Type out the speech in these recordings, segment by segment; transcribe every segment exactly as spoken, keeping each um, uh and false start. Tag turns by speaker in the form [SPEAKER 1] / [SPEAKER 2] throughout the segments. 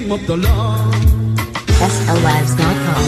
[SPEAKER 1] name of the Lord.
[SPEAKER 2] S L Lives dot com.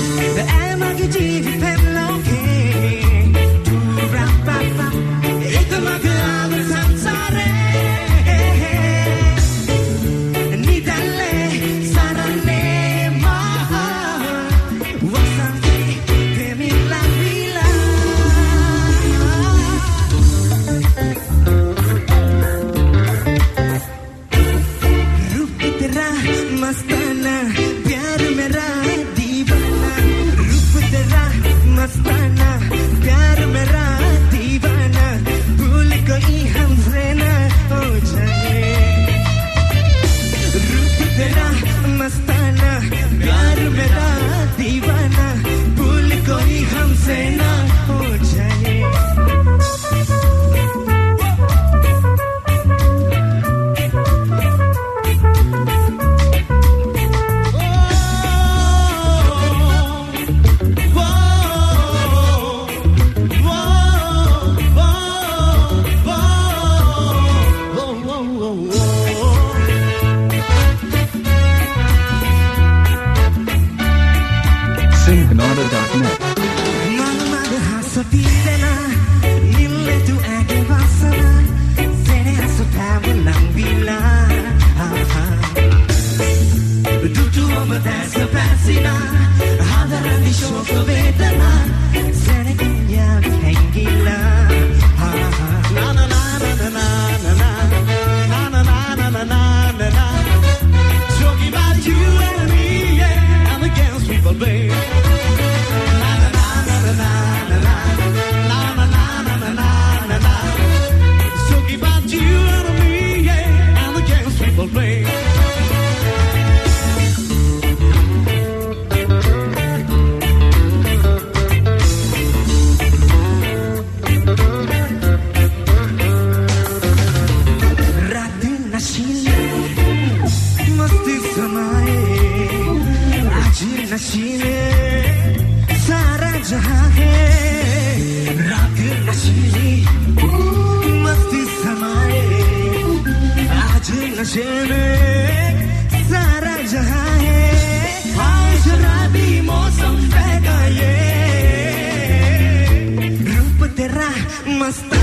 [SPEAKER 3] मस्ताना प्यार मेरा दीवाना रूप तेरा मस्ताना प्यार मेरा दीवाना भूल कोई हमसे ना हो जाए रूप तेरा मस्ताना प्यार मेरा दीवाना भूल कोई हमसे ना हो जाए
[SPEAKER 4] Singanada dot net.
[SPEAKER 3] Talking about you and me, yeah, and against people, babe. नशीले सारा जहां है रात नशीली मस्ती समाए आज नशे में सारा जहां है आज शराबी मौसम बह गए रूप तेरा मस्त